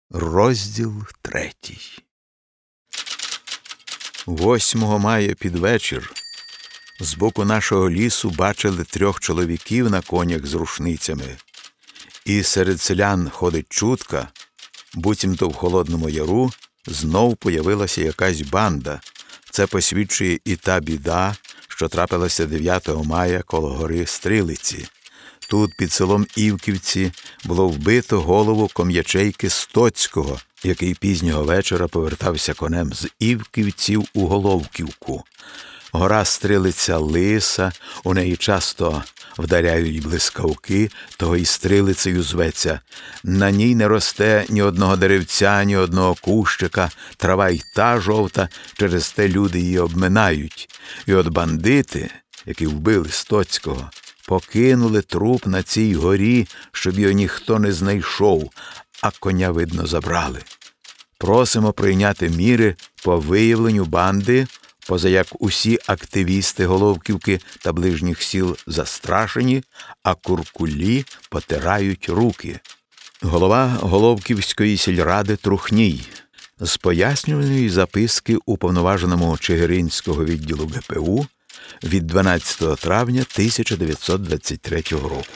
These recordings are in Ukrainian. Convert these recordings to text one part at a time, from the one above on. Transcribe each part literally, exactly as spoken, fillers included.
Розділ третій. Восьмого мая під вечір з боку нашого лісу бачили трьох чоловіків на конях з рушницями. І серед селян ходить чутка, буцімто в Холодному Яру знов появилася якась банда. Це посвідчує і та біда, що трапилася дев'ятого мая коло гори Стрілиці. Тут, під селом Івківці, було вбито голову ком'ячейки Стоцького, який пізнього вечора повертався конем з Івківців у Головківку. Гора Стрілиця лиса, у неї часто вдаряють блискавки, того й Стрілицею зветься. На ній не росте ні одного деревця, ні одного кущика, трава й та жовта, через те люди її обминають. І от бандити, які вбили Стоцького, покинули труп на цій горі, щоб його ніхто не знайшов, а коня, видно, забрали. Просимо прийняти міри по виявленню банди, позаяк усі активісти Головківки та ближніх сіл застрашені, а куркулі потирають руки. Голова Головківської сільради Трухній з пояснювальної записки уповноваженому Чигиринського відділу ге пе у від дванадцятого травня тисяча дев'ятсот двадцять третього року.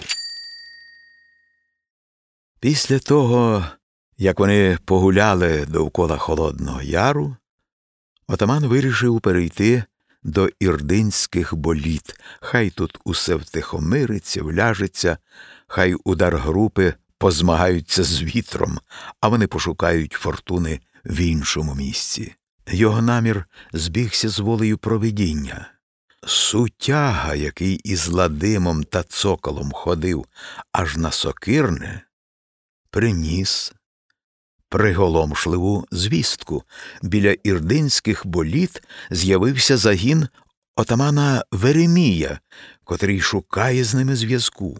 Після того, як вони погуляли довкола Холодного Яру, отаман вирішив перейти до Ірдинських боліт. Хай тут усе втихомириться, вляжеться, хай удар групи позмагаються з вітром, а вони пошукають фортуни в іншому місці. Його намір збігся з волею провидіння. Сутяга, який із Ладимом та Цоколом ходив аж на Сокирне, приніс приголомшливу звістку. Біля Ірдинських боліт з'явився загін отамана Веремія, котрий шукає з ними зв'язку.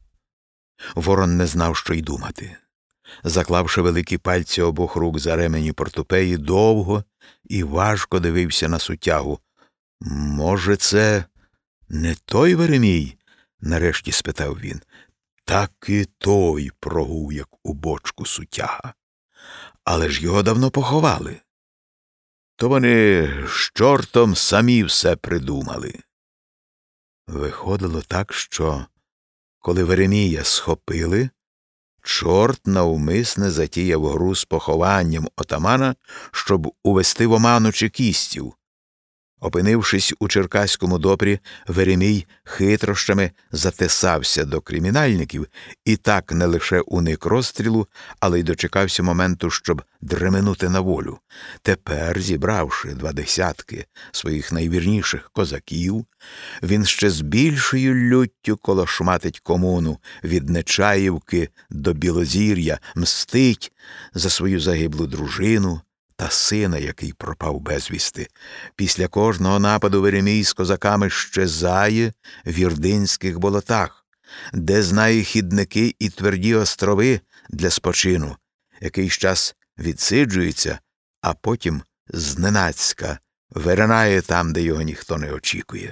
Ворон не знав, що й думати. Заклавши великі пальці обох рук за ремені портупеї, довго і важко дивився на сутягу. «Може, це не той Веремій?» – нарешті спитав він. «Так і той», – прогув, як у бочку сутяга. «Але ж його давно поховали». «То вони з чортом самі все придумали». Виходило так, що, коли Веремія схопили, чорт навмисне затіяв гру з похованням отамана, щоб увести в оману чекістів. Опинившись у Черкаському допрі, Веремій хитрощами затесався до кримінальників і так не лише уник розстрілу, але й дочекався моменту, щоб дременути на волю. Тепер, зібравши два десятки своїх найвірніших козаків, він ще з більшою люттю колошматить комуну від Нечаївки до Білозір'я, мстить за свою загиблу дружину та сина, який пропав безвісти. Після кожного нападу Веремій з козаками щезає в Ірдинських болотах, де знає хідники і тверді острови для спочину. Якийсь час відсиджується, а потім зненацька виринає там, де його ніхто не очікує.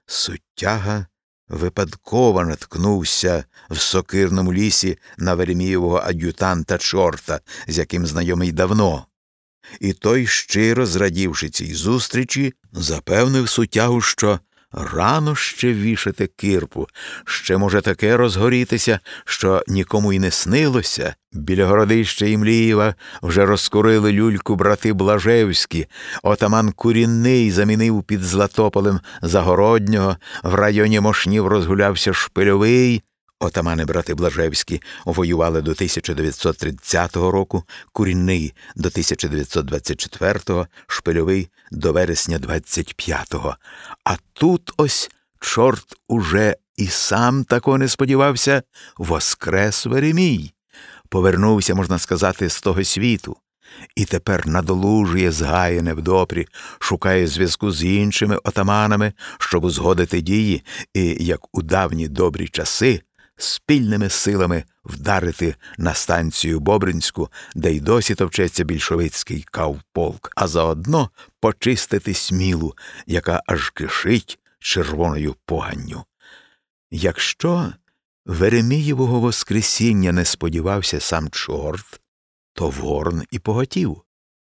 Сутяга випадково наткнувся в Сокирному лісі на Веремієвого ад'ютанта чорта, з яким знайомий давно. І той, щиро зрадівши цій зустрічі, запевнив сутягу, що рано ще вішати кирпу, ще може таке розгорітися, що нікому й не снилося. Біля городища Імлієва вже розкурили люльку брати Блажевські, отаман Курінний замінив під Златополем Загороднього, в районі Мошнів розгулявся Шпильовий. Отамани брати Блажевські воювали до тисяча дев'ятсот тридцятого року, Курінний – до тисяча дев'ятсот двадцять четвертого, Шпильовий – до вересня двадцять п'ятого. А тут ось чорт уже і сам тако не сподівався, воскрес Веремій. Повернувся, можна сказати, з того світу. І тепер надолужує згаяне в допрі, шукає зв'язку з іншими отаманами, щоб узгодити дії і, як у давні добрі часи, спільними силами вдарити на станцію Бобринську, де й досі товчеться більшовицький кавполк, а заодно почистити Смілу, яка аж кишить червоною поганню. Якщо Веремієвого воскресіння не сподівався сам чорт, То Ворон і поготів.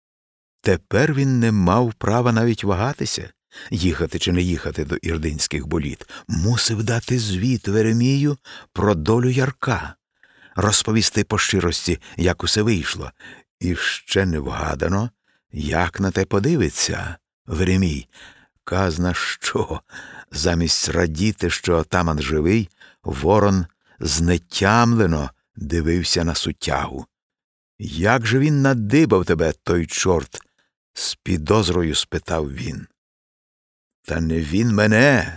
Тепер він не мав права навіть вагатися, їхати чи не їхати до Ірдинських боліт. Мусив дати звіт Веремію про долю Ярка, розповісти по щирості, як усе вийшло. І ще не вгадано, як на те подивиться Веремій. Казна що, замість радіти, що отаман живий, Ворон знетямлено дивився на сутягу. «Як же він надибав тебе, той чорт?» – з підозрою спитав він. «Та не він мене,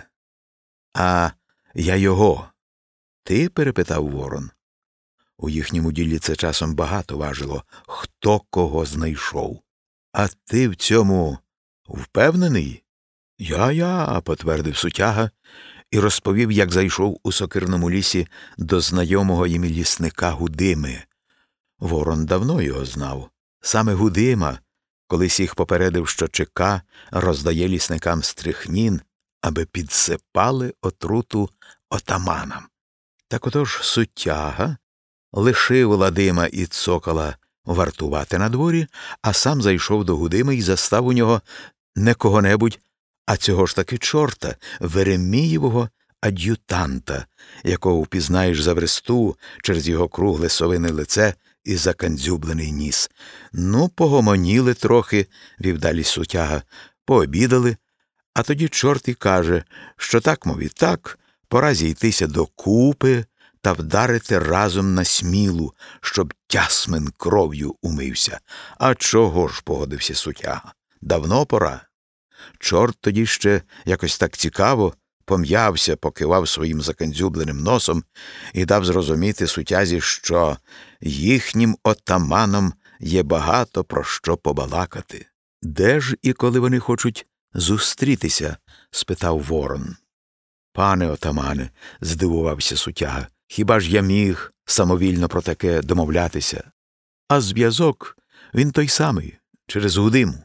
а я його». «Ти?» – перепитав Ворон. У їхньому ділі це часом багато важило, хто кого знайшов. «А ти в цьому впевнений?» «Я-я», – потвердив сутяга і розповів, як зайшов у Сокирному лісі до знайомого їм лісника Гудими. Ворон давно його знав. Саме Гудима колись їх попередив, що ЧК роздає лісникам стрихнін, аби підсипали отруту отаманам. Так отож сутяга лишив Ладима і Цокола вартувати на дворі, а сам зайшов до Гудими і застав у нього не кого-небудь, а цього ж таки чорта, Веремієвого ад'ютанта, якого впізнаєш за версту через його кругле совине лице і закандзюблений ніс. Ну, погомоніли трохи, вів далі сутяга, пообідали, а тоді чорт і каже, що так, мов і так, пора зійтися докупи та вдарити разом на Смілу, щоб Тясмин кров'ю умився. А чого ж, погодився сутяга, давно пора. Чорт тоді ще якось так цікаво пом'явся, покивав своїм закандзюбленим носом і дав зрозуміти сутязі, що їхнім отаманом є багато про що побалакати. «Де ж і коли вони хочуть зустрітися?» – спитав Ворон. «Пане отамане», – здивувався сутяга, – «хіба ж я міг самовільно про таке домовлятися? А зв'язок він той самий, через Гудиму».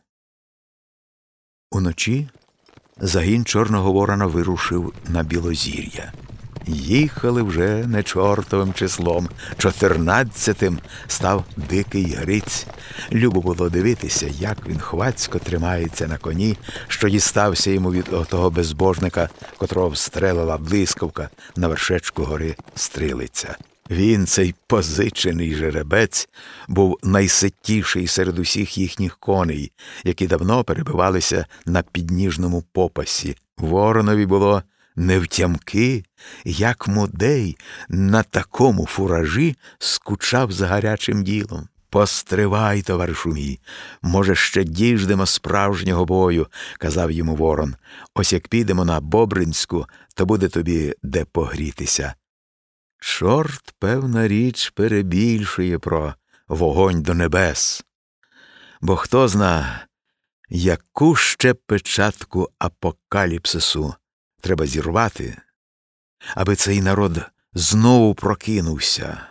Уночі загін Чорного Ворона вирушив на Білозір'я. Їхали вже не чортовим числом, чотирнадцятим став дикий Гриць. Любо було дивитися, як він хвацько тримається на коні, що дістався йому від того безбожника, котрого встрелила блискавка на вершечку гори Стрілиця. Він, цей позичений жеребець, був найситіший серед усіх їхніх коней, які давно перебивалися на підніжному попасі. Воронові було невтямки, як модей на такому фуражі скучав за гарячим ділом. «Постривай, товаришу мій, може, ще діждемо справжнього бою», – казав йому Ворон. «Ось як підемо на Бобринську, то буде тобі де погрітися». Чорт, певна річ, перебільшує про вогонь до небес. Бо хто зна, яку ще печатку апокаліпсису треба зірвати, аби цей народ знову прокинувся.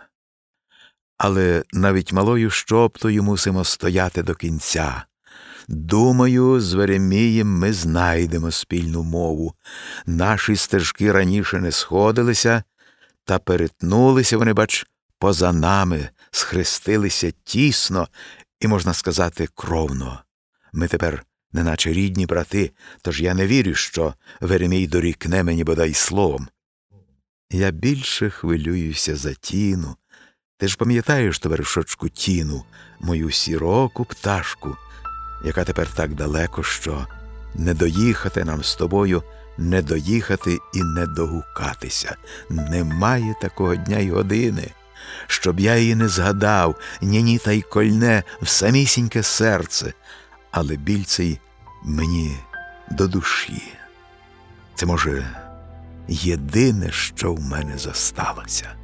Але навіть малою щоптою мусимо стояти до кінця. Думаю, з Веремієм ми знайдемо спільну мову. Наші стежки раніше не сходилися, та перетнулися вони, бач, поза нами, схрестилися тісно і, можна сказати, кровно. Ми тепер неначе рідні брати, тож я не вірю, що Веремій дорікне мені бодай словом. Я більше хвилююся за Тіну. Ти ж пам'ятаєш, товаришочку, Тіну, мою сіроку пташку, яка тепер так далеко, що не доїхати нам з тобою, не доїхати і не догукатися. Немає такого дня й години, щоб я її не згадав, ні-ні та й кольне в самісіньке серце, але біль цей мені до душі. Це, може, єдине, що в мене зосталося.